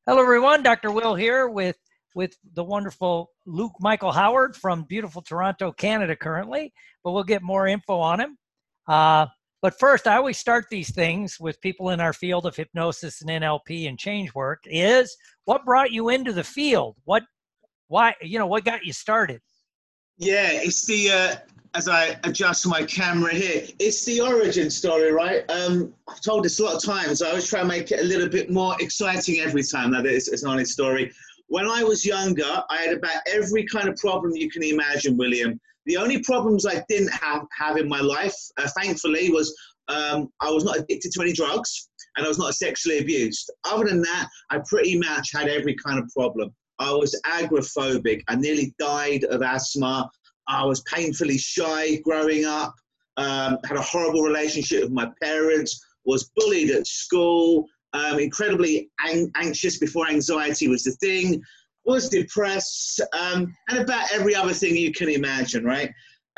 Hello, everyone. Dr. Will here with the wonderful Luke Michael Howard from beautiful Toronto, Canada, currently. But we'll get more info on him. But first, I always start these things with people in our field of hypnosis and NLP and change work. Is what brought you into the field? Why? What got you started? Yeah, it's the as I adjust my camera here, it's the origin story, right? I've told this a lot of times. I always try to make it a little bit more exciting every time that it's an honest story. When I was younger, I had about every kind of problem you can imagine, William. The only problems I didn't have in my life, thankfully, was I was not addicted to any drugs and I was not sexually abused. Other than that, I pretty much had every kind of problem. I was agoraphobic. I nearly died of asthma. I was painfully shy growing up, had a horrible relationship with my parents, was bullied at school, incredibly anxious before anxiety was the thing, was depressed, and about every other thing you can imagine, right?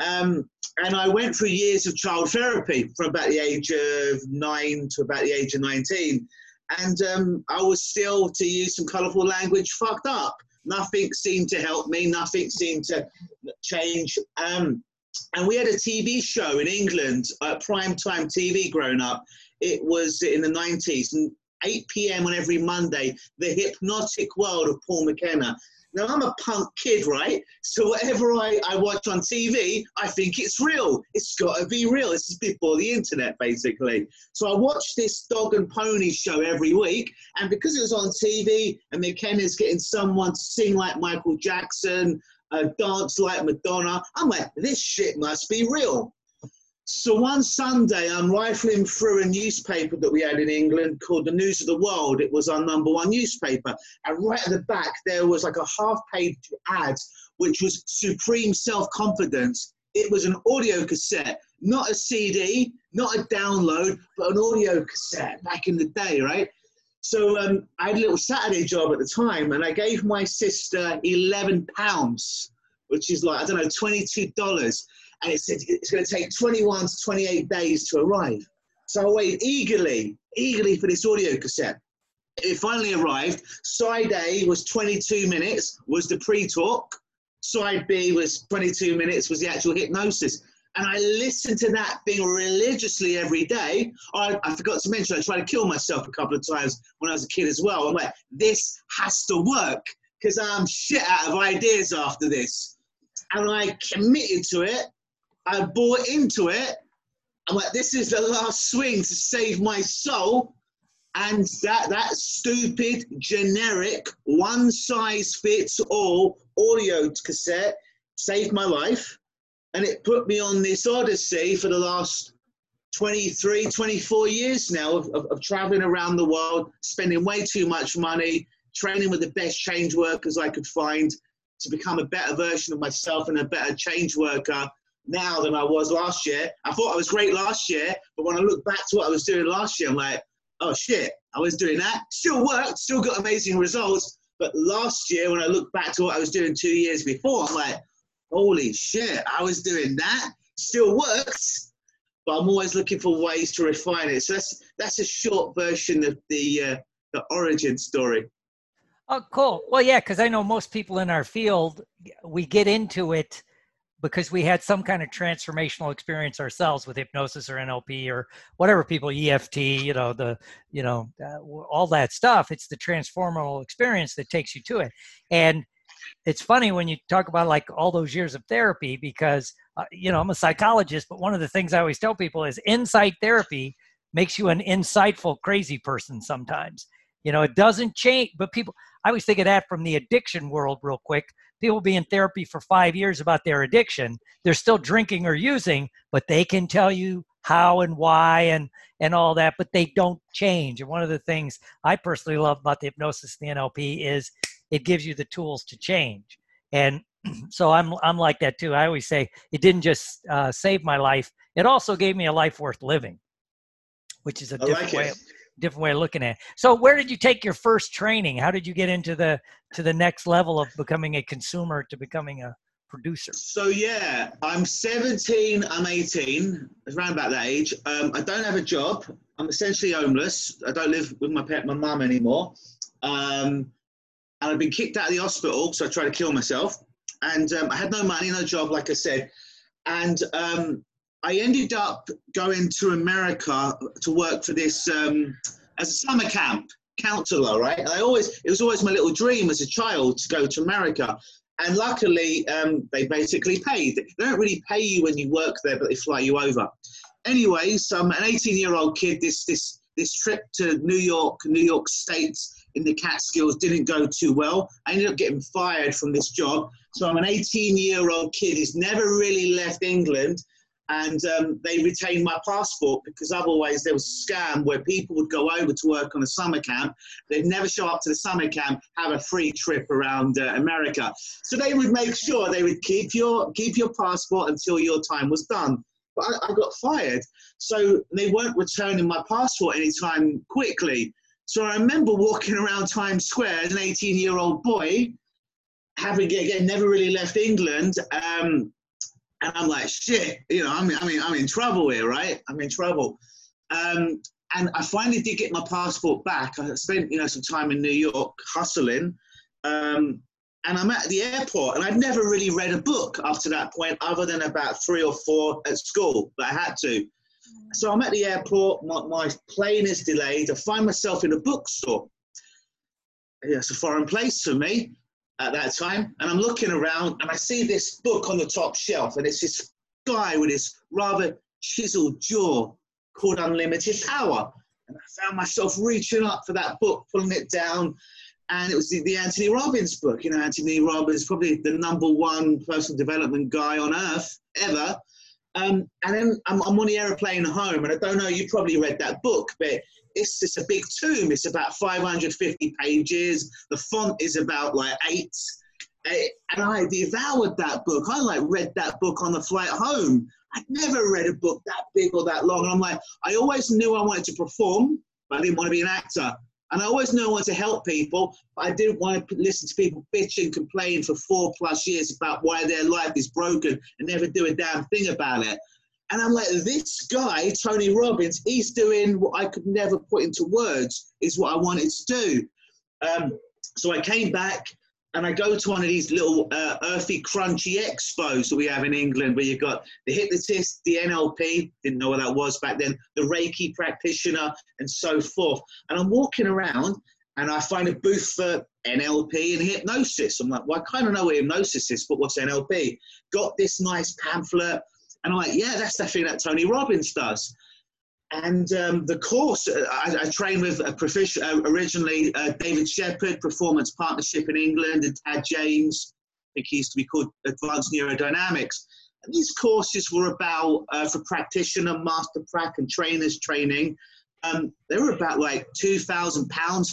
And I went through years of child therapy from about the age of 9 to about the age of 19. And I was still, to use some colourful language, fucked up. Nothing seemed to help me. Nothing seemed to change. And we had a TV show in England, prime time TV growing up. It was in the 90s, and 8 p.m. on every Monday, The Hypnotic World of Paul McKenna. Now, I'm a punk kid, right? So whatever I watch on TV, I think it's real. It's got to be real. This is before the internet, basically. So I watched this dog and pony show every week. And because it was on TV and McKenna's getting someone to sing like Michael Jackson, dance like Madonna, I'm like, this shit must be real. So one Sunday, I'm rifling through a newspaper that we had in England called the News of the World. It was our #1 newspaper. And right at the back, there was like a half-page ad, which was Supreme Self-Confidence. It was an audio cassette, not a CD, not a download, but an audio cassette back in the day, right? So I had a little Saturday job at the time, and I gave my sister £11, which is like, I don't know, $22. And it said it's going to take 21 to 28 days to arrive. So I waited eagerly for this audio cassette. It finally arrived. Side A was 22 minutes, was the pre-talk. Side B was 22 minutes, was the actual hypnosis. And I listened to that thing religiously every day. I forgot to mention, I tried to kill myself a couple of times when I was a kid as well. I'm like, this has to work, because I'm shit out of ideas after this. And I committed to it. I bought into it. I'm like, this is the last swing to save my soul. And that stupid, generic, one-size-fits-all audio cassette saved my life. And it put me on this odyssey for the last 23, 24 years now of traveling around the world, spending way too much money, training with the best change workers I could find to become a better version of myself and a better change worker now than I was last year. I thought I was great last year, but when I look back to what I was doing last year, I'm like, oh shit, I was doing that. Still worked, still got amazing results. But last year, when I look back to what I was doing 2 years before, I'm like, holy shit, I was doing that. Still works, but I'm always looking for ways to refine it. So that's a short version of the origin story. Oh, cool. Well, yeah, because I know most people in our field, we get into it because we had some kind of transformational experience ourselves with hypnosis or NLP or whatever people, EFT, all that stuff. It's the transformational experience that takes you to it. And it's funny when you talk about like all those years of therapy, because, I'm a psychologist, but one of the things I always tell people is insight therapy makes you an insightful, crazy person sometimes. It doesn't change, but I always think of that from the addiction world real quick. People be in therapy for 5 years about their addiction. They're still drinking or using, but they can tell you how and why and all that, but they don't change. And one of the things I personally love about the hypnosis and the NLP is it gives you the tools to change. And so I'm like that too. I always say it didn't just save my life. It also gave me a life worth living, which is a different way of looking at it. So where did you take your first training? How did you get into the next level of becoming a consumer to becoming a producer? So yeah, I'm 17, I'm 18, around about that age. I don't have a job. I'm essentially homeless. I don't live with my mum anymore. And I'd been kicked out of the hospital, so I tried to kill myself. And I had no money, no job, like I said. And I ended up going to America to work for this as a summer camp counselor, right? And it was always my little dream as a child to go to America. And luckily, they basically paid. They don't really pay you when you work there, but they fly you over. Anyway, so I'm an 18-year-old kid. This trip to New York State in the Catskills didn't go too well. I ended up getting fired from this job. So I'm an 18-year-old kid who's never really left England. And they retained my passport because otherwise there was a scam where people would go over to work on a summer camp. They'd never show up to the summer camp, have a free trip around America. So they would make sure they would keep your passport until your time was done. But I got fired. So they weren't returning my passport anytime quickly. So I remember walking around Times Square as an 18-year-old boy, having again never really left England. And I'm like, shit, I'm in trouble here, right? I'm in trouble. And I finally did get my passport back. I spent, some time in New York hustling. And I'm at the airport, and I'd never really read a book up to that point, other than about 3 or 4 at school, but I had to. So I'm at the airport, my plane is delayed. I find myself in a bookstore. It's a foreign place for me at that time. And I'm looking around and I see this book on the top shelf, and it's this guy with this rather chiseled jaw called Unlimited Power. And I found myself reaching up for that book, pulling it down. And it was the Anthony Robbins book. Anthony Robbins, probably the #1 personal development guy on earth ever. And then I'm on the airplane home, and I don't know, you probably read that book, but it's just a big tome. It's about 550 pages. The font is about 8. And I devoured that book. I read that book on the flight home. I'd never read a book that big or that long. And I'm like, I always knew I wanted to perform, but I didn't want to be an actor. And I always knew I wanted to help people, but I didn't want to listen to people bitch and complain for 4+ years about why their life is broken and never do a damn thing about it. And I'm like, this guy, Tony Robbins, he's doing what I could never put into words, is what I wanted to do. So I came back, and I go to one of these little earthy, crunchy expos that we have in England, where you've got the hypnotist, the NLP, didn't know what that was back then, the Reiki practitioner, and so forth. And I'm walking around, and I find a booth for NLP and hypnosis. I'm like, well, I kind of know what hypnosis is, but what's NLP? Got this nice pamphlet, and I'm like, yeah, that's the thing that Tony Robbins does. And the course, I trained with originally David Shepherd, Performance Partnership in England, and Tad James. I think he used to be called Advanced Neurodynamics. And these courses were about, for practitioner, master prac, and trainers training. They were about £2,000,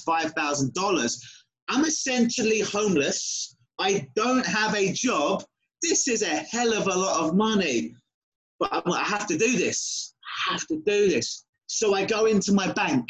$5,000. I'm essentially homeless. I don't have a job. This is a hell of a lot of money. But I have to do this. Have to do this. So I go into my bank.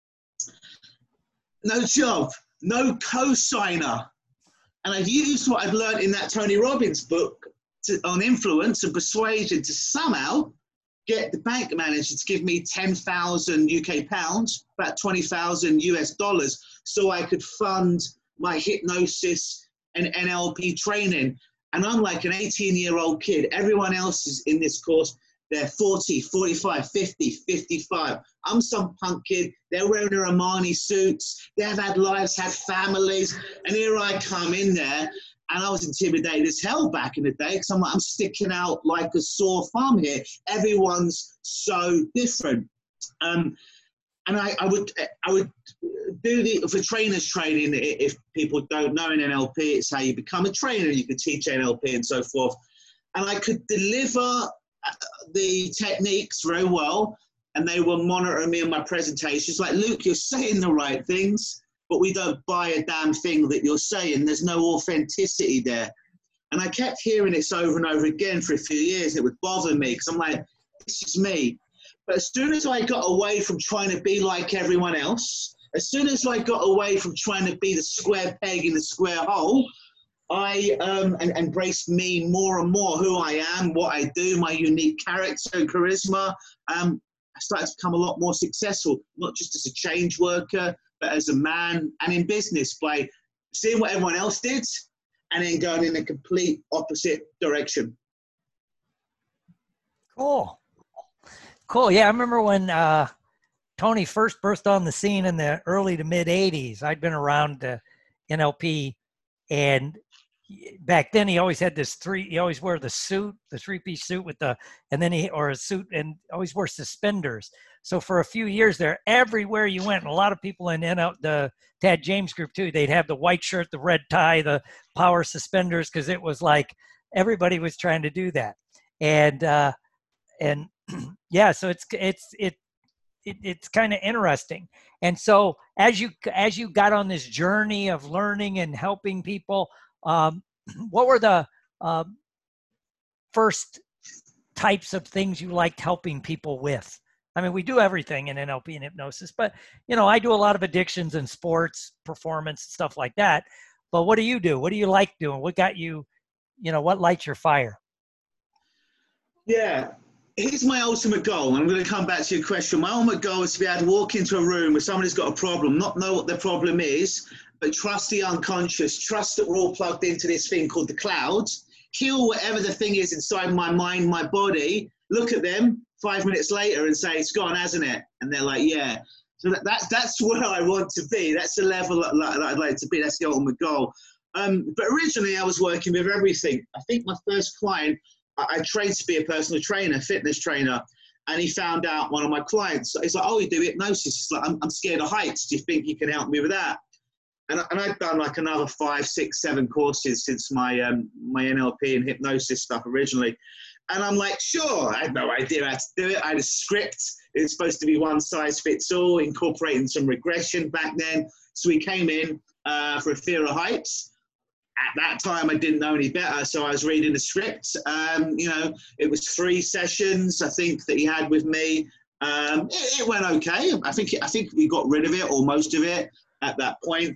No job, no co-signer. And I've used what I've learned in that Tony Robbins book on influence and persuasion to somehow get the bank manager to give me 10,000 UK pounds, about 20,000 US dollars, so I could fund my hypnosis and NLP training. And I'm like an 18-year-old kid. Everyone else is in this course. They're 40, 45, 50, 55. I'm some punk kid. They're wearing their Armani suits. They've had lives, had families. And here I come in there. And I was intimidated as hell back in the day, because I'm sticking out like a sore thumb here. Everyone's so different. And I would do for trainers training. If people don't know in NLP, it's how you become a trainer. You could teach NLP and so forth. And I could deliver the techniques very well, and they were monitoring me in my presentations like, Luke, you're saying the right things, but we don't buy a damn thing that you're saying. There's no authenticity there. And I kept hearing this over and over again for a few years. It would bother me, because I'm like, this is me. But as soon as I got away from trying to be like everyone else, as soon as I got away from trying to be the square peg in the square hole, I embraced me more and more, who I am, what I do, my unique character and charisma. I started to become a lot more successful, not just as a change worker, but as a man and in business by seeing what everyone else did and then going in a complete opposite direction. Cool. Cool. Yeah, I remember when Tony first burst on the scene in the early to mid 80s. I'd been around NLP, and back then he always had he always wore the suit, the three-piece suit with or a suit, and always wore suspenders. So for a few years there, everywhere you went, and a lot of people in the Tad James group too, they'd have the white shirt, the red tie, the power suspenders, because it was like everybody was trying to do that. And yeah, so it's kind of interesting. And so as you got on this journey of learning and helping people, what were the first types of things you liked helping people with? I mean, we do everything in NLP and hypnosis, but I do a lot of addictions and sports, performance, stuff like that. But what do you do? What do you like doing? What got you, what lights your fire? Yeah. Here's my ultimate goal. I'm going to come back to your question. My ultimate goal is to be able to walk into a room where somebody's got a problem, not know what their problem is, but trust the unconscious, trust that we're all plugged into this thing called the clouds, heal whatever the thing is inside my mind, my body, look at them 5 minutes later and say, it's gone, hasn't it? And they're like, yeah. So that's where I want to be. That's the level that I'd like to be. That's the ultimate goal. But originally I was working with everything. I think my first client, I trained to be a personal trainer, fitness trainer, and he found out one of my clients. He's like, oh, you do hypnosis? He's like, I'm scared of heights. Do you think you can help me with that? And I've done like another 5, 6, 7 courses since my my NLP and hypnosis stuff originally. And I'm like, sure, I had no idea how to do it. I had a script. It was supposed to be one size fits all, incorporating some regression back then. So we came in for a fear of heights. At that time, I didn't know any better, so I was reading the script. It was 3 sessions, I think, that he had with me. It went okay. I think we got rid of it, or most of it, at that point.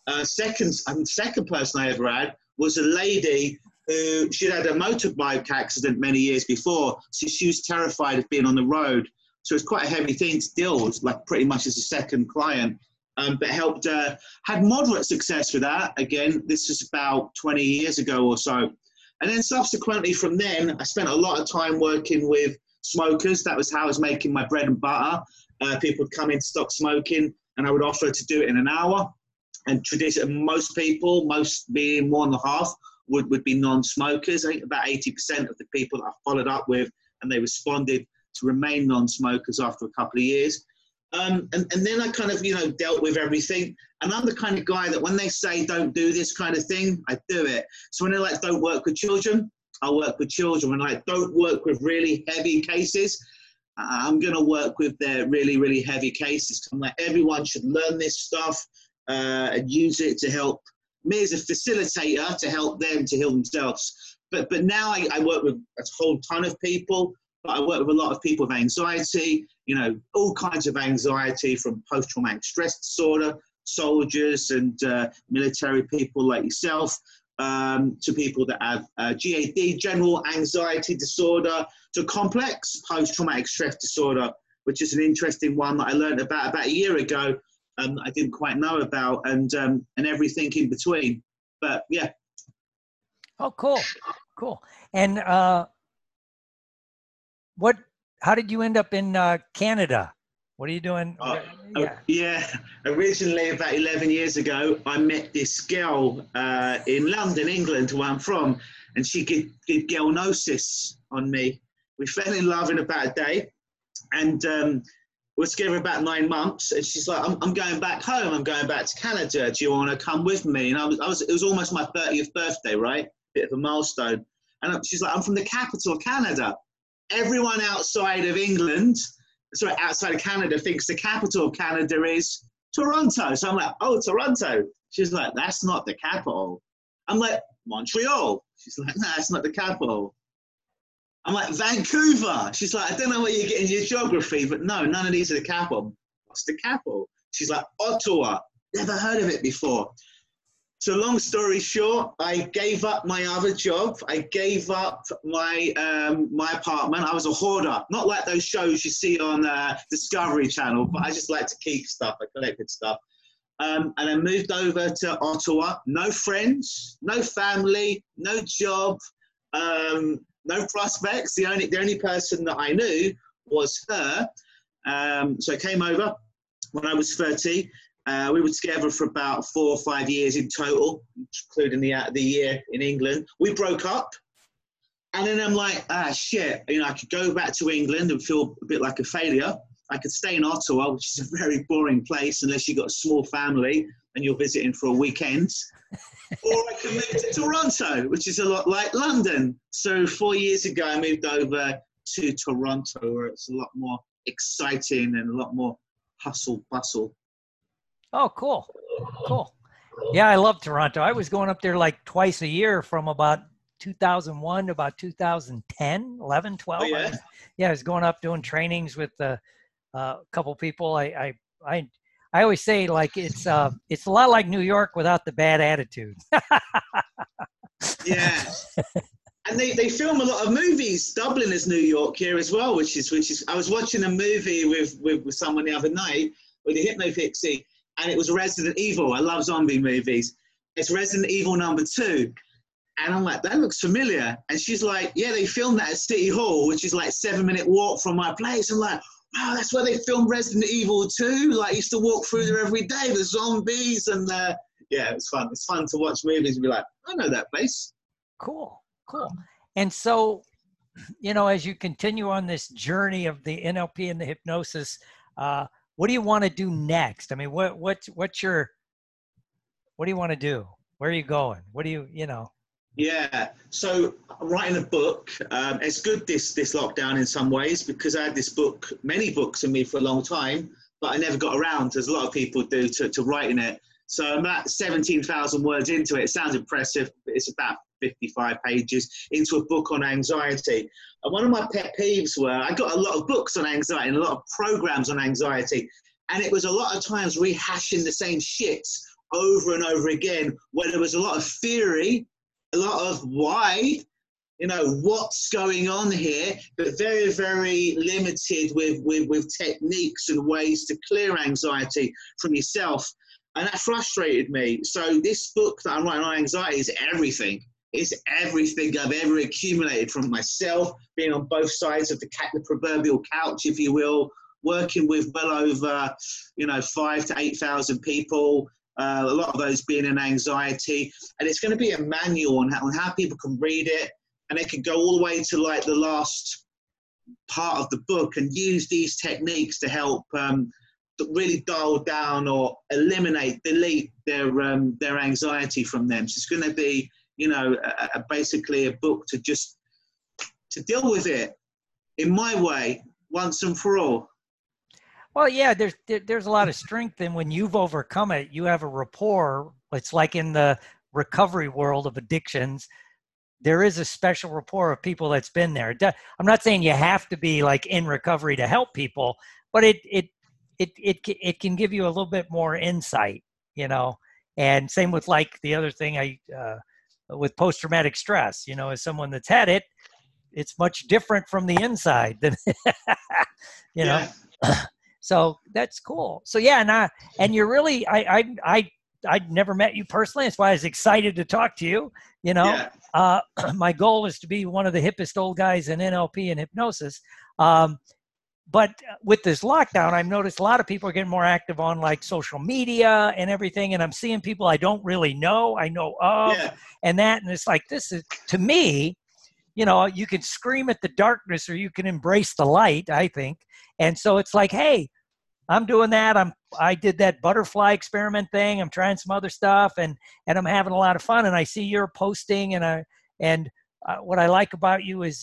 Second person I ever had was a lady who she'd had a motorbike accident many years before, so she was terrified of being on the road. So it's quite a heavy thing to deal with, like pretty much as a second client. But helped, had moderate success with that. Again, this was about 20 years ago or so. And then subsequently from then, I spent a lot of time working with smokers. That was how I was making my bread and butter. People would come in to stop smoking, and I would offer to do it in an hour. And most people, most being more than half, would be non-smokers. I think about 80% of the people that I followed up with, and they responded to remain non-smokers after a couple of years. And then I kind of, dealt with everything. And I'm the kind of guy that when they say don't do this kind of thing, I do it. So when they're like, don't work with children, I'll work with children. When I don't work with really heavy cases, I'm going to work with their really, really heavy cases. I'm like, everyone should learn this stuff and use it to help me as a facilitator to help them to heal themselves. But now I work with a whole ton of people. But I work with a lot of people with anxiety, all kinds of anxiety, from post-traumatic stress disorder, soldiers and military people like yourself, to people that have GAD, general anxiety disorder, to complex post-traumatic stress disorder, which is an interesting one that I learned about a year ago. I didn't quite know about, and everything in between. But yeah. Oh, cool. And how did you end up in Canada? What are you doing? Yeah. Originally, about 11 years ago, I met this girl in London, England, where I'm from, and she did Gelnosis on me. We fell in love in about a day, and we're together about 9 months. And she's like, I'm going back home. I'm going back to Canada. Do you want to come with me? And it was almost my 30th birthday, right? Bit of a milestone. And she's like, I'm from the capital of Canada. Everyone outside of outside of Canada thinks the capital of Canada is Toronto. So I'm like, oh, Toronto. She's like, that's not the capital. I'm like, Montreal. She's like, no, that's not the capital. I'm like, Vancouver. She's like, I don't know where you're getting your geography, but no, none of these are the capital. What's the capital? She's like, Ottawa. Never heard of it before. So long story short, I gave up my other job. I gave up my my apartment. I was a hoarder, not like those shows you see on Discovery Channel, but I just like to keep stuff. I collected stuff. And I moved over to Ottawa. No friends, no family, no job, no prospects. The only person that I knew was her. So I came over when I was 30. We were together for about 4 or 5 years in total, including the year in England. We broke up. And then I'm like, shit, I could go back to England and feel a bit like a failure. I could stay in Ottawa, which is a very boring place unless you've got a small family and you're visiting for a weekend. Or I could move to Toronto, which is a lot like London. So 4 years ago, I moved over to Toronto, where it's a lot more exciting and a lot more hustle bustle. Oh, cool. Cool. Yeah, I love Toronto. I was going up there like twice a year from about 2001 to about 2010, 11, 12. Oh, yeah? I was going up doing trainings with a couple people. I always say, like, it's a lot like New York without the bad attitude. Yeah. And they film a lot of movies. Dublin is New York here as well, which is. I was watching a movie with someone the other night with a Hypnopixie, and it was Resident Evil. I love zombie movies. It's Resident Evil #2. And I'm like, that looks familiar. And she's like, yeah, they filmed that at City Hall, which is like 7-minute walk from my place. I'm like, wow, that's where they filmed Resident Evil 2. Like, I used to walk through there every day, the zombies. And yeah, it's fun. It's fun to watch movies and be like, I know that place. Cool. And so, as you continue on this journey of the NLP and the hypnosis, what do you want to do next? I mean, what do you want to do? Where are you going? What do you? Yeah, so I'm writing a book. It's good this lockdown in some ways, because I had many books in me for a long time, but I never got around, as a lot of people do, to writing it. So I'm at 17,000 words into it. It sounds impressive, but it's about 55 pages into a book on anxiety. And one of my pet peeves were, I got a lot of books on anxiety and a lot of programs on anxiety, and it was a lot of times rehashing the same shit over and over again, where there was a lot of theory, a lot of why, what's going on here, but very, very limited with techniques and ways to clear anxiety from yourself. And that frustrated me. So this book that I'm writing on anxiety is everything. It's everything I've ever accumulated from myself, being on both sides of the proverbial couch, if you will, working with well over, 5,000 to 8,000 people, a lot of those being in anxiety. And it's going to be a manual on how people can read it, and they can go all the way to like the last part of the book and use these techniques to help really dial down or delete their anxiety from them. So it's going to be, basically a book to deal with it in my way once and for all. Well, yeah, there's a lot of strength in when you've overcome it. You have a rapport. It's like in the recovery world of addictions, there is a special rapport of people that's been there. I'm not saying you have to be like in recovery to help people, but it can give you a little bit more insight, And same with like the other thing with post-traumatic stress, as someone that's had it, it's much different from the inside than, Yeah. So that's cool. So yeah, and you're really, I'd never met you personally. That's why I was excited to talk to you. Yeah. My goal is to be one of the hippest old guys in NLP and hypnosis. But with this lockdown, I've noticed a lot of people are getting more active on like social media and everything. And I'm seeing people I don't really know, I know of, and that. And it's like, this is, to me, you can scream at the darkness or you can embrace the light, I think. And so it's like, hey, I'm doing that. I did that butterfly experiment thing. I'm trying some other stuff, and I'm having a lot of fun. And I see you're posting, and what I like about you is,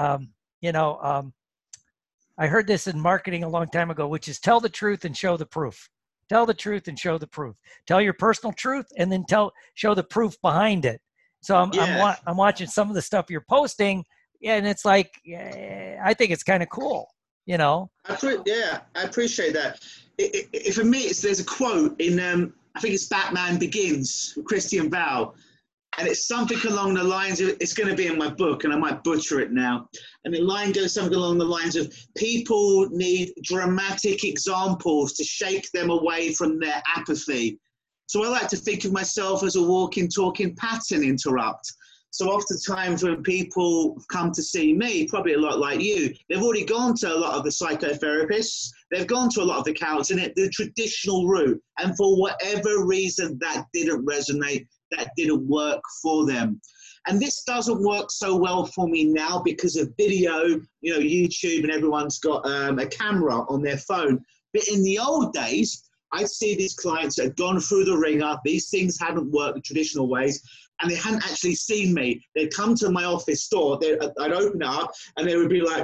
I heard this in marketing a long time ago, which is tell the truth and show the proof. Tell the truth and show the proof. Tell your personal truth and then show the proof behind it. So I'm watching some of the stuff you're posting, and it's like, I think it's kind of cool, I appreciate that. For me, there's a quote in, I think it's Batman Begins, Christian Bale. And it's something along the lines of, it's going to be in my book and I might butcher it now. And the line goes something along the lines of, people need dramatic examples to shake them away from their apathy. So I like to think of myself as a walking, talking pattern interrupt. So oftentimes when people come to see me, probably a lot like you, they've already gone to a lot of the psychotherapists, they've gone to a lot of the counseling, the traditional route, and for whatever reason that didn't resonate, that didn't work for them. And this doesn't work so well for me now because of video, you know, YouTube, and everyone's got a camera on their phone. But in the old days, I'd see these clients that had gone through the ringer, these things hadn't worked the traditional ways, and they hadn't actually seen me. They'd come to my office door, I'd open it up, and they would be like,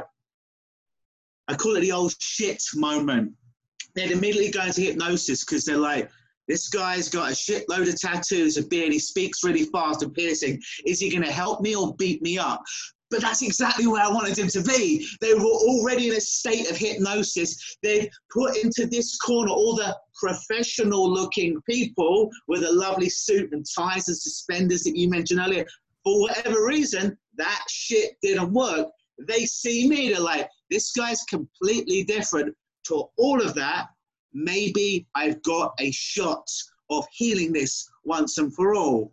I call it the old shit moment. They'd immediately go into hypnosis because they're like, this guy's got a shitload of tattoos, a beard, he speaks really fast and piercing. Is he going to help me or beat me up? But that's exactly where I wanted him to be. They were already in a state of hypnosis. They'd put into this corner all the professional-looking people with a lovely suit and ties and suspenders that you mentioned earlier. For whatever reason, that shit didn't work. They see me, they're like, this guy's completely different to all of that. Maybe I've got a shot of healing this once and for all.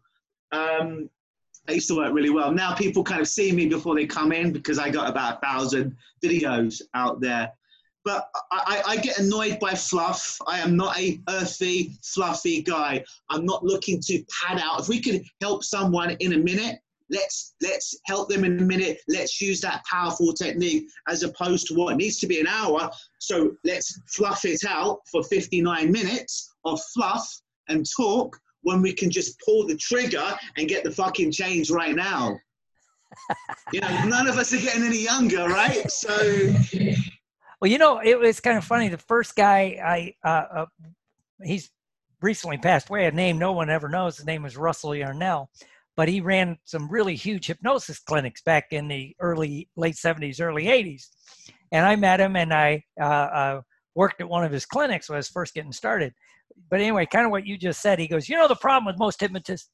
I used to work really well. Now people kind of see me before they come in because I got about 1,000 videos out there. But I get annoyed by fluff. I am not a earthy, fluffy guy. I'm not looking to pad out. If we could help someone in a minute, let's help them in a minute. Let's use that powerful technique as opposed to what needs to be an hour. So let's fluff it out for 59 minutes of fluff and talk when we can just pull the trigger and get the fucking change right now. You know, none of us are getting any younger, right? So... Well, you know, it was kind of funny. The first guy he's recently passed away, a name no one ever knows. His name was Russell Yarnell, but he ran some really huge hypnosis clinics back in the late 70s, early 80s. And I met him and I worked at one of his clinics when I was first getting started. But anyway, kind of what you just said, he goes, you know, the problem with most hypnotists,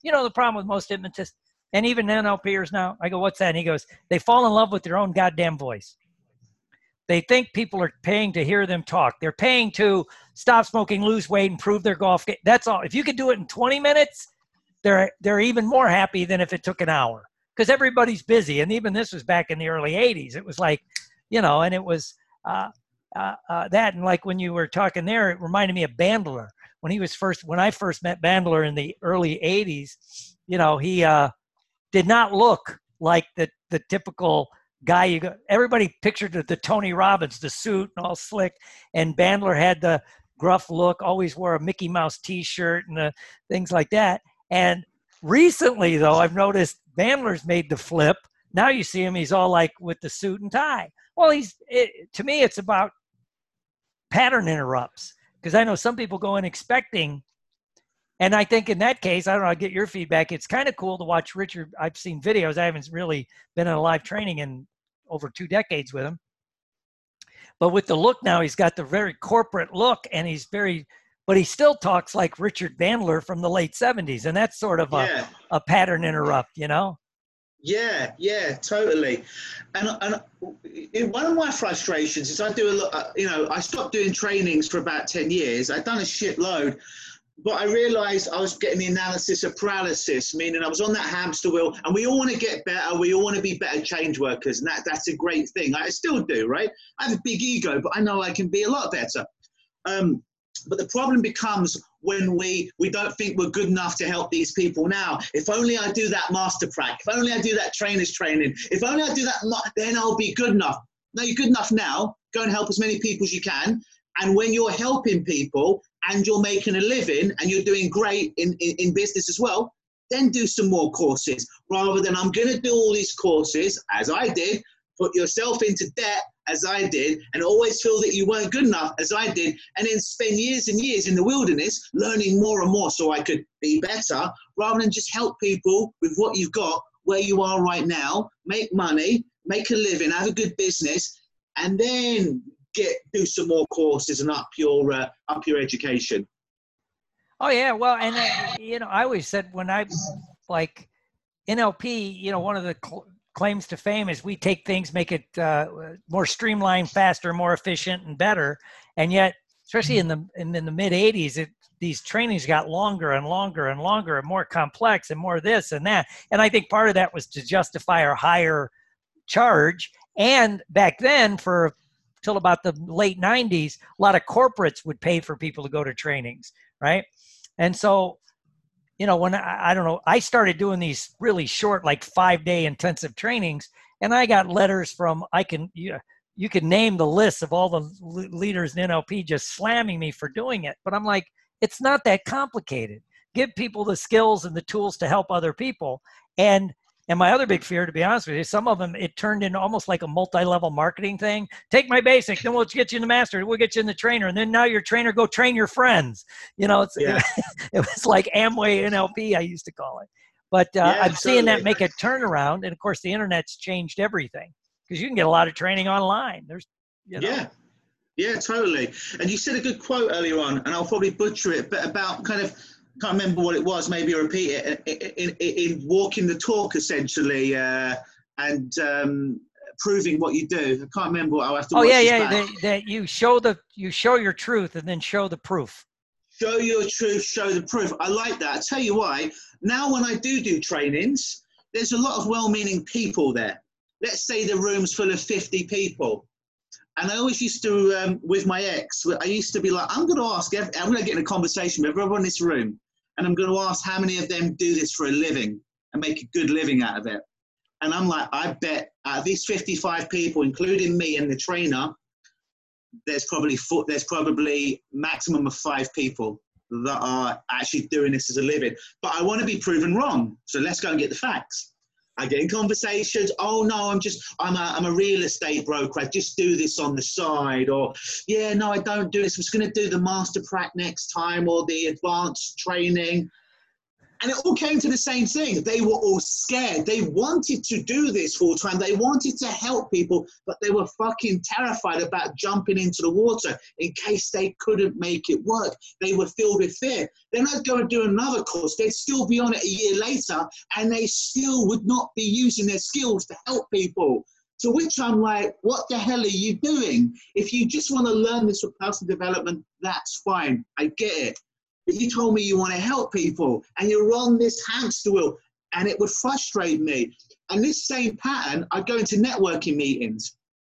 and even NLPers now, I go, what's that? And he goes, they fall in love with their own goddamn voice. They think people are paying to hear them talk. They're paying to stop smoking, lose weight, improve their golf game. That's all. If you could do it in 20 minutes, they're even more happy than if it took an hour because everybody's busy. And even this was back in the early 80s. It was like, you know, and it was that. And like when you were talking there, it reminded me of Bandler. When I first met Bandler in the early 80s, you know, he did not look like the typical guy everybody pictured the Tony Robbins, the suit and all slick, and Bandler had the gruff look, always wore a Mickey Mouse t-shirt and things like that. And recently though, I've noticed Bandler's made the flip. Now you see him, he's all like with the suit and tie. Well, to me, it's about pattern interrupts, because I know some people go in expecting, and I think in that case, I don't know, I get your feedback. It's kind of cool to watch Richard. I've seen videos. I haven't really been in a live training in over 2 decades with him. But with the look now, he's got the very corporate look, and but he still talks like Richard Bandler from the late 70s. And that's sort of a pattern interrupt, you know? Yeah, totally. And one of my frustrations is I do a lot, you know, I stopped doing trainings for about 10 years. I'd done a shitload. But I realized I was getting the analysis of paralysis, meaning I was on that hamster wheel, and we all want to get better. We all want to be better change workers, and that's a great thing. I still do, right? I have a big ego, but I know I can be a lot better. But the problem becomes when we don't think we're good enough to help these people now. If only I do that master prac, if only I do that trainer's training, if only I do that, then I'll be good enough. No, you're good enough now. Go and help as many people as you can. And when you're helping people and you're making a living and you're doing great in business as well, then do some more courses rather than I'm going to do all these courses, as I did, put yourself into debt, as I did, and always feel that you weren't good enough, as I did, and then spend years and years in the wilderness learning more and more so I could be better, rather than just help people with what you've got where you are right now, make money, make a living, have a good business, and then do some more courses and up your education. Oh yeah, well, and you know, I always said when I like NLP, you know, one of the claims to fame is we take things, make it more streamlined, faster, more efficient, and better. And yet, especially in the mid '80s, these trainings got longer and longer and longer and more complex and more this and that. And I think part of that was to justify our higher charge. And back then, for till about the late 90s, a lot of corporates would pay for people to go to trainings, right? And so, you know, when I don't know, I started doing these really short, like 5-day intensive trainings, and I got letters from, you can name the list of all the leaders in NLP just slamming me for doing it. But I'm like, it's not that complicated. Give people the skills and the tools to help other people. And my other big fear, to be honest with you, some of them, it turned into almost like a multi-level marketing thing. Take my basic, then we'll get you in the master, we'll get you in the trainer, and then now your trainer, go train your friends. You know, it was like Amway NLP, I used to call it. But I'm seeing that make a turnaround. And of course, the internet's changed everything, because you can get a lot of training online. There's, you know. Yeah, totally. And you said a good quote earlier on, and I'll probably butcher it, but about kind of, can't remember what it was, maybe repeat it, in walking the talk, essentially, and proving what you do. I can't remember what I'll have to watch this back. That you show your truth and then show the proof. Show your truth, show the proof. I like that. I tell you why. Now when I do trainings, there's a lot of well-meaning people there. Let's say the room's full of 50 people. And I always used to, with my ex, I used to be like, I'm going to get in a conversation with everyone in this room, and I'm going to ask how many of them do this for a living and make a good living out of it. And I'm like, I bet out of these 55 people, including me and the trainer, there's probably maximum of 5 people that are actually doing this as a living. But I want to be proven wrong. So let's go and get the facts. I get in conversations. Oh no, I'm a real estate broker. I just do this on the side. Or yeah, no, I don't do this. I'm just going to do the master prac next time, or the advanced training. And it all came to the same thing. They were all scared. They wanted to do this full time. They wanted to help people, but they were fucking terrified about jumping into the water in case they couldn't make it work. They were filled with fear. Then I'd go and do another course. They'd still be on it a year later, and they still would not be using their skills to help people. To which I'm like, what the hell are you doing? If you just want to learn this for personal development, that's fine. I get it. But you told me you want to help people, and you're on this hamster wheel, and it would frustrate me. And this same pattern, I go into networking meetings.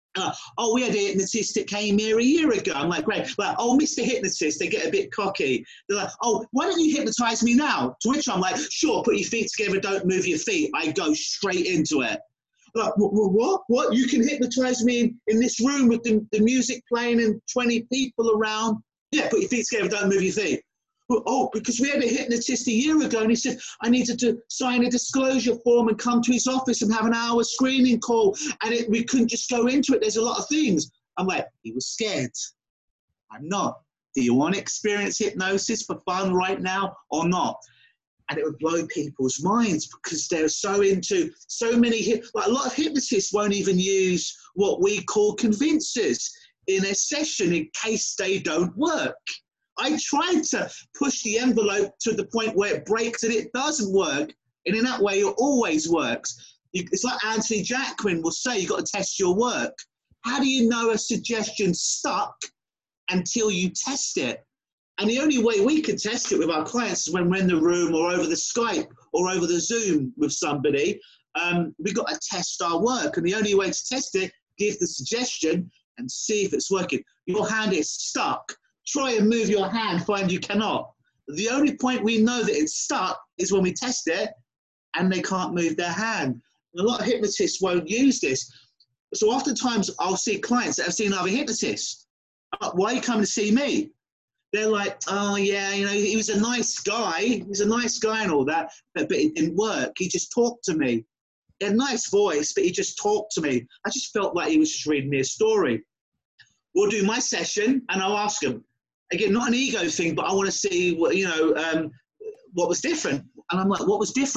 We had a hypnotist that came here a year ago. I'm like, great. Like, oh, Mr. Hypnotist, they get a bit cocky. They're like, oh, why don't you hypnotize me now? To which I'm like, sure, put your feet together, don't move your feet. I go straight into it. Like, what? You can hypnotize me in this room with the music playing and 20 people around? Yeah, put your feet together, don't move your feet. Oh, because we had a hypnotist a year ago, and he said I needed to sign a disclosure form and come to his office and have an hour screening call, and we couldn't just go into it. There's a lot of things. I'm like, he was scared. I'm not. Do you want to experience hypnosis for fun right now or not? And it would blow people's minds, because they're so into so many, like a lot of hypnotists won't even use what we call convincers in a session in case they don't work. I tried to push the envelope to the point where it breaks and it doesn't work. And in that way, it always works. It's like Anthony Jacquin will say, you've got to test your work. How do you know a suggestion stuck until you test it? And the only way we can test it with our clients is when we're in the room or over the Skype or over the Zoom with somebody. We've got to test our work. And the only way to test it, give the suggestion and see if it's working. Your hand is stuck. Try and move your hand, find you cannot. The only point we know that it's stuck is when we test it and they can't move their hand. And a lot of hypnotists won't use this. So oftentimes I'll see clients that have seen other hypnotists. Why are you coming to see me? They're like, oh yeah, you know, he was a nice guy. He's a nice guy and all that, but it didn't work. He just talked to me. He had a nice voice, but he just talked to me. I just felt like he was just reading me a story. We'll do my session and I'll ask him. Again, not an ego thing, but I want to see what, what was different. And I'm like, what was different?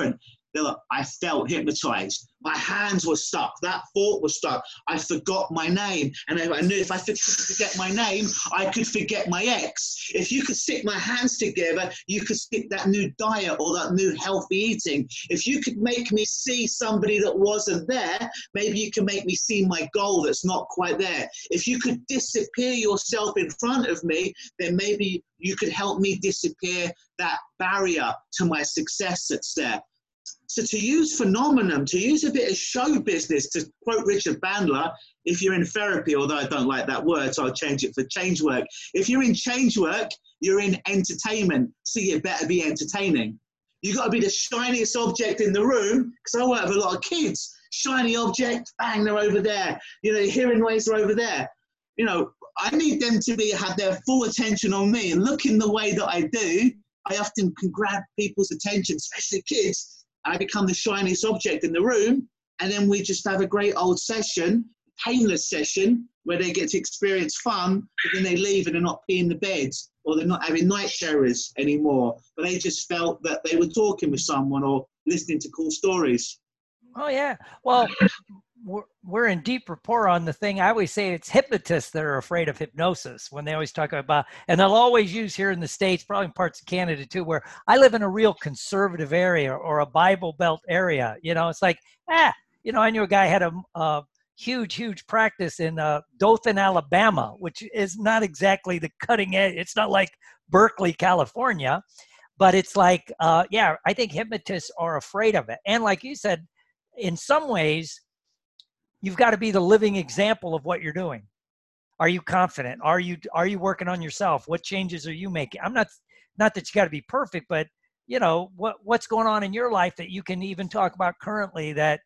Look, I felt hypnotized. My hands were stuck. That thought was stuck. I forgot my name. And I knew if I forget my name, I could forget my ex. If you could stick my hands together, you could stick that new diet or that new healthy eating. If you could make me see somebody that wasn't there, maybe you can make me see my goal that's not quite there. If you could disappear yourself in front of me, then maybe you could help me disappear that barrier to my success that's there. So to use phenomenon, to use a bit of show business, to quote Richard Bandler, if you're in therapy, although I don't like that word, so I'll change it for change work. If you're in change work, you're in entertainment, so you better be entertaining. You got to be the shiniest object in the room, because I work with a lot of kids. Shiny object, bang, they're over there. You know, hearing waves are over there. You know, I need them to have their full attention on me, and looking the way that I do, I often can grab people's attention, especially kids. I become the shiniest object in the room, and then we just have a great old session, painless session, where they get to experience fun, but then they leave and they're not peeing the beds, or they're not having night terrors anymore, but they just felt that they were talking with someone or listening to cool stories. Oh, yeah. Well, we're in deep rapport on the thing. I always say it's hypnotists that are afraid of hypnosis when they always talk about, and they'll always use here in the States, probably in parts of Canada too, where I live in a real conservative area or a Bible Belt area. You know, it's like, you know, I knew a guy had a huge practice in Dothan, Alabama, which is not exactly the cutting edge. It's not like Berkeley, California, but it's like, yeah, I think hypnotists are afraid of it. And like you said, in some ways, you've got to be the living example of what you're doing. Are you confident? Are you working on yourself? What changes are you making? I'm not that you got to be perfect, but you know, what's going on in your life that you can even talk about currently that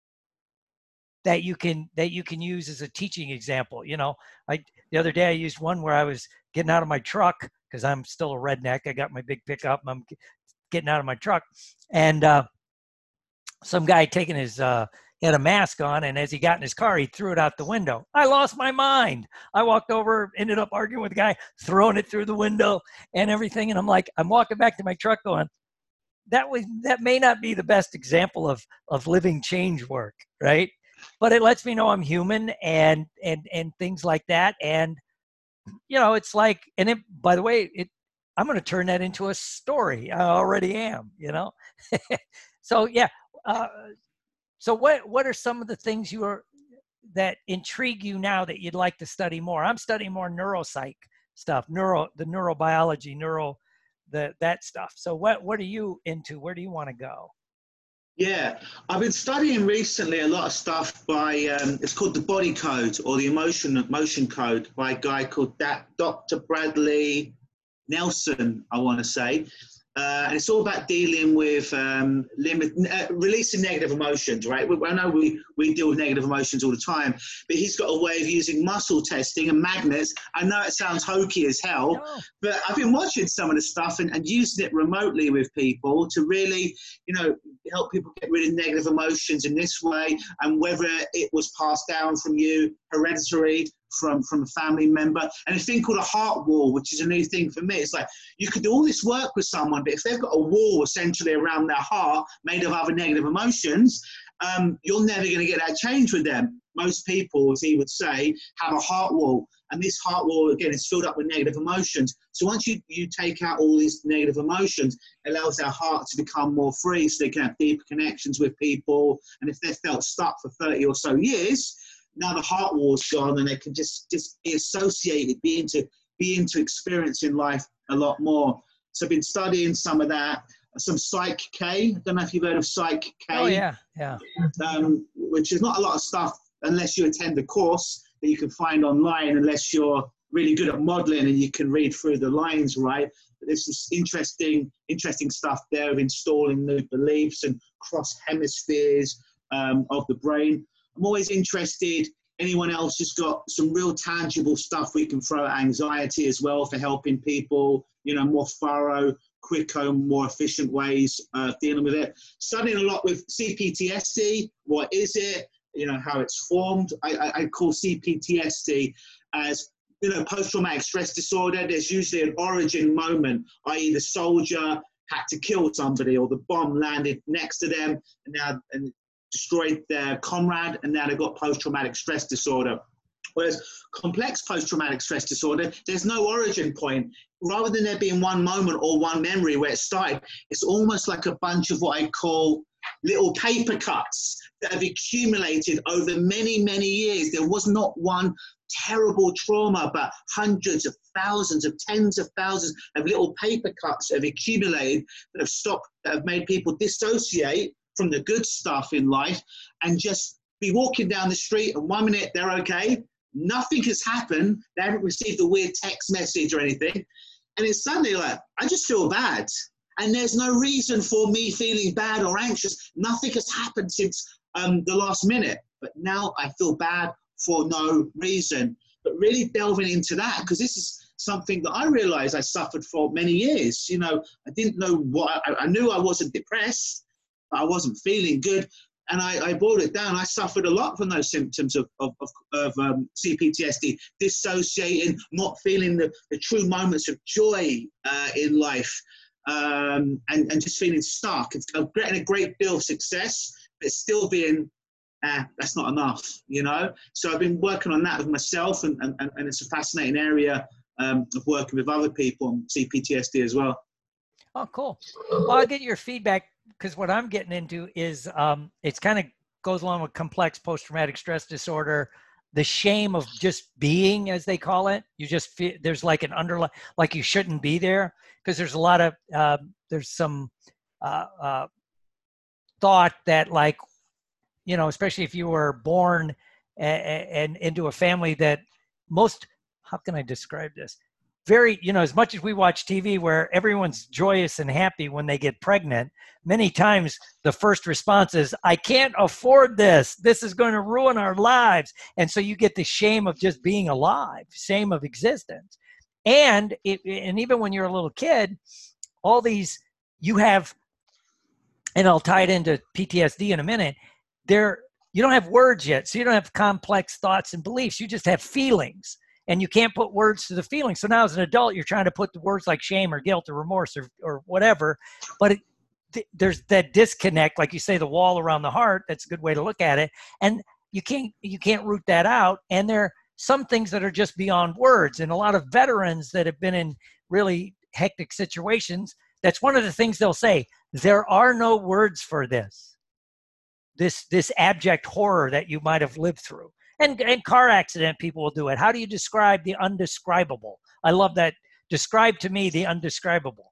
you can use as a teaching example. You know, the other day I used one where I was getting out of my truck because I'm still a redneck. I got my big pickup and I'm getting out of my truck, and some guy taking his he had a mask on, and as he got in his car, he threw it out the window. I lost my mind. I walked over, ended up arguing with the guy, throwing it through the window and everything. And I'm like, I'm walking back to my truck going, that may not be the best example of living change work, right? But it lets me know I'm human and things like that. And, you know, it's like, and it, by the way, I'm going to turn that into a story. I already am, you know? So, yeah. So what are some of the things that intrigue you now that you'd like to study more? I'm studying more neuropsych stuff, the neurobiology, that stuff. So what are you into? Where do you want to go? Yeah, I've been studying recently a lot of stuff by, it's called the Body Code or the Emotion Code by a guy called Dr. Bradley Nelson, I want to say. And it's all about dealing with releasing negative emotions, right? I know we deal with negative emotions all the time, but he's got a way of using muscle testing and magnets. I know it sounds hokey as hell, but I've been watching some of the stuff and using it remotely with people to really, you know, help people get rid of negative emotions in this way, and whether it was passed down from you, hereditary, from a family member, and a thing called a heart wall, which is a new thing for me. It's like you could do all this work with someone, but if they've got a wall essentially around their heart made of other negative emotions, you're never going to get that change with them. Most people, as he would say, have a heart wall, and this heart wall again is filled up with negative emotions. So once you take out all these negative emotions, it allows their heart to become more free, so they can have deeper connections with people. And if they've felt stuck for 30 or so years, now the heart wall's gone, and they can just be associated, be into experiencing life a lot more. So I've been studying some of that, some Psych K. I don't know if you've heard of Psych K. Oh yeah. Which is not a lot of stuff unless you attend a course that you can find online, unless you're really good at modeling and you can read through the lines, right? But there's this interesting stuff there of installing new beliefs and cross hemispheres of the brain. I'm always interested, anyone else just got some real tangible stuff we can throw at anxiety as well for helping people, you know, more thorough, quicker, more efficient ways of dealing with it. Studying a lot with CPTSD, what is it, you know, how it's formed. I call CPTSD as, you know, post-traumatic stress disorder. There's usually an origin moment, i.e. the soldier had to kill somebody, or the bomb landed next to them and destroyed their comrade, and now they've got post-traumatic stress disorder. Whereas complex post-traumatic stress disorder, there's no origin point. Rather than there being one moment or one memory where it started, it's almost like a bunch of what I call little paper cuts that have accumulated over many, many years. There was not one terrible trauma, but hundreds of thousands of tens of thousands of little paper cuts have accumulated that have made people dissociate from the good stuff in life and just be walking down the street, and 1 minute they're okay, nothing has happened, they haven't received a weird text message or anything, and it's suddenly like, I just feel bad. And there's no reason for me feeling bad or anxious. Nothing has happened since the last minute, but now I feel bad for no reason. But really delving into that, because this is something that I realized I suffered for many years. You know, I didn't know what, I knew I wasn't depressed, but I wasn't feeling good. And I boiled it down. I suffered a lot from those symptoms of CPTSD, dissociating, not feeling the true moments of joy in life. And just feeling stuck. I'm getting a great deal of success, but still being, that's not enough, you know? So I've been working on that with myself, and it's a fascinating area of working with other people on CPTSD as well. Oh, cool. Well, I'll get your feedback, because what I'm getting into is it's kind of goes along with complex post-traumatic stress disorder, the shame of just being, as they call it. You just feel there's like an underlying, like you shouldn't be there, because there's a lot of there's some thought that, like, you know, especially if you were born and into a family that how can I describe this? Very, you know, as much as we watch TV where everyone's joyous and happy when they get pregnant, many times the first response is, I can't afford this. This is going to ruin our lives. And so you get the shame of just being alive, shame of existence. And even when you're a little kid, all these, you have, and I'll tie it into PTSD in a minute, you don't have words yet. So you don't have complex thoughts and beliefs. You just have feelings. And you can't put words to the feelings. So now as an adult, you're trying to put the words like shame or guilt or remorse or whatever. But there's that disconnect, like you say, the wall around the heart. That's a good way to look at it. And you can't root that out. And there are some things that are just beyond words. And a lot of veterans that have been in really hectic situations, that's one of the things they'll say. There are no words for this abject horror that you might have lived through. And car accident people will do it. How do you describe the undescribable? I love that. Describe to me the undescribable.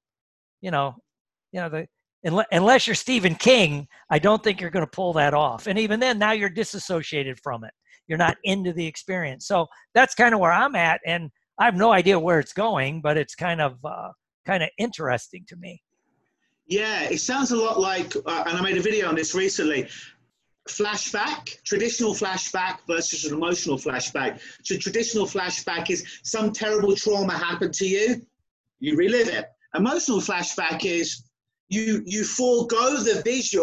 Unless you're Stephen King, I don't think you're going to pull that off. And even then, now you're disassociated from it. You're not into the experience. So that's kind of where I'm at. And I have no idea where it's going, but it's kind of interesting to me. Yeah, it sounds a lot like, and I made a video on this recently, flashback, traditional flashback versus an emotional flashback. So traditional flashback is some terrible trauma happened to you, you relive it. Emotional flashback is you forego the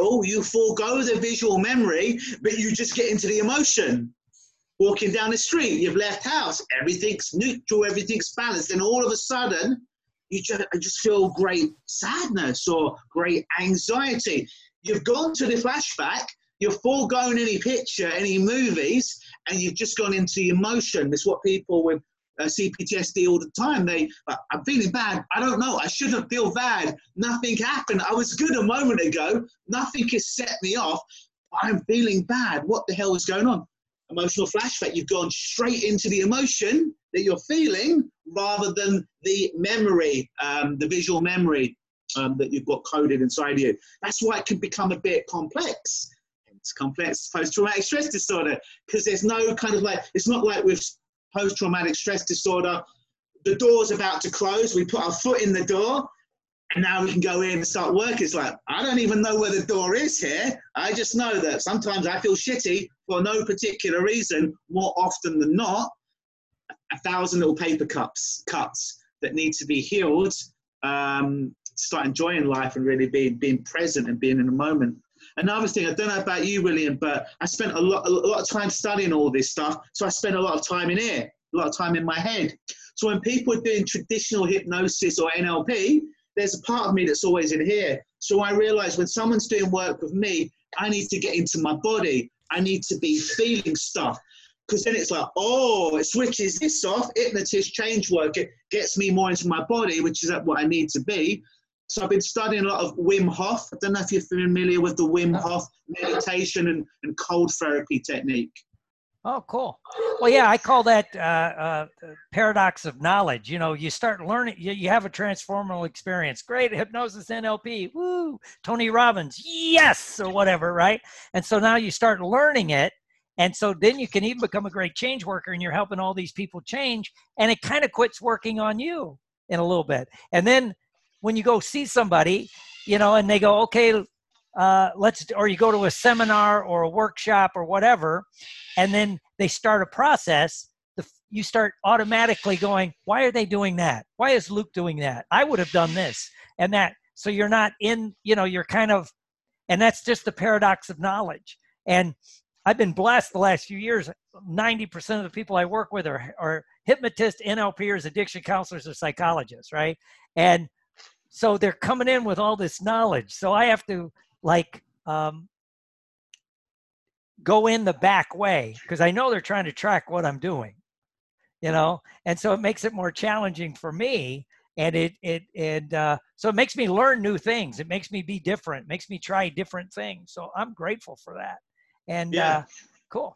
visual memory, but you just get into the emotion. Walking down the street, you've left house, everything's neutral, everything's balanced, and all of a sudden you just feel great sadness or great anxiety. You've gone to the flashback, you've foregone any picture, any movies, and you've just gone into the emotion. It's what people with CPTSD all the time, I'm feeling bad. I don't know. I shouldn't feel bad. Nothing happened. I was good a moment ago. Nothing has set me off. I'm feeling bad. What the hell is going on? Emotional flashback. You've gone straight into the emotion that you're feeling rather than the memory, the visual memory that you've got coded inside you. That's why it can become a bit complex. It's complex post-traumatic stress disorder, because there's no kind of like, it's not like with post-traumatic stress disorder, the door's about to close, we put our foot in the door, and now we can go in and start work. It's like, I don't even know where the door is here. I just know that sometimes I feel shitty for no particular reason. More often than not, 1,000 little paper cuts that need to be healed, start enjoying life and really being present and being in the moment. Another thing, I don't know about you, William, but I spent a lot of time studying all this stuff. So I spent a lot of time in here, a lot of time in my head. So when people are doing traditional hypnosis or NLP, there's a part of me that's always in here. So I realize when someone's doing work with me, I need to get into my body. I need to be feeling stuff. Because then it's like, oh, it switches this off. Hypnotist change work. It gets me more into my body, which is what I need to be. So I've been studying a lot of Wim Hof. I don't know if you're familiar with the Wim Hof meditation and cold therapy technique. Oh, cool. Well, yeah, I call that paradox of knowledge. You know, you start learning, you have a transformational experience. Great, hypnosis, NLP, woo, Tony Robbins, yes, or whatever, right? And so now you start learning it. And so then you can even become a great change worker, and you're helping all these people change, and it kind of quits working on you in a little bit. And then when you go see somebody, you know, and they go, okay, or you go to a seminar or a workshop or whatever, and then they start a process, you start automatically going, why are they doing that? Why is Luke doing that? I would have done this and that. So you're not in, you know, you're kind of, and that's just the paradox of knowledge. And I've been blessed the last few years. 90% of the people I work with are hypnotists, NLPers, addiction counselors, or psychologists, right? And so they're coming in with all this knowledge. So I have to go in the back way, because I know they're trying to track what I'm doing, you know? And so it makes it more challenging for me. And so it makes me learn new things. It makes me be different, makes me try different things. So I'm grateful for that. And yeah. Cool.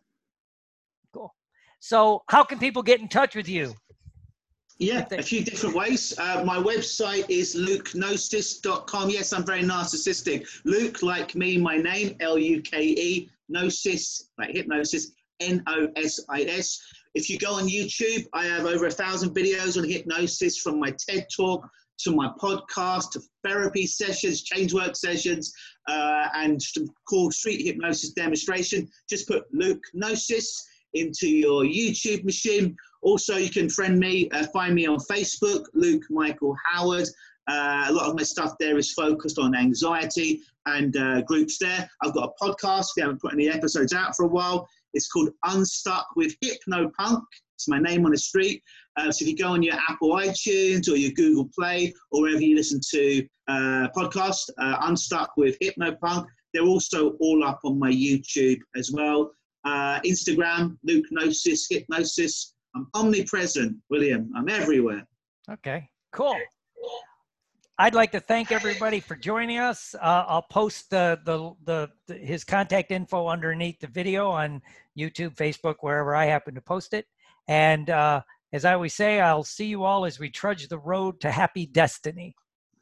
So how can people get in touch with you? Yeah, a few different ways. My website is lukenosis.com. Yes, I'm very narcissistic. Luke, like me, my name, Luke, Gnosis, like hypnosis, Nosis. If you go on YouTube, I have over 1,000 videos on hypnosis, from my TED Talk to my podcast, to therapy sessions, change work sessions, and called street hypnosis demonstration. Just put Luke Gnosis into your YouTube machine. Also, you can find me on Facebook, Luke Michael Howard. A lot of my stuff there is focused on anxiety and groups there. I've got a podcast. We haven't put any episodes out for a while. It's called Unstuck with Hypnopunk. It's my name on the street. So if you go on your Apple iTunes or your Google Play, or wherever you listen to podcasts, Unstuck with Hypnopunk, they're also all up on my YouTube as well. Instagram, Luke Gnosis, Hypnosis. I'm omnipresent, William. I'm everywhere. Okay, cool. I'd like to thank everybody for joining us. I'll post his contact info underneath the video on YouTube, Facebook, wherever I happen to post it. And as I always say, I'll see you all as we trudge the road to happy destiny.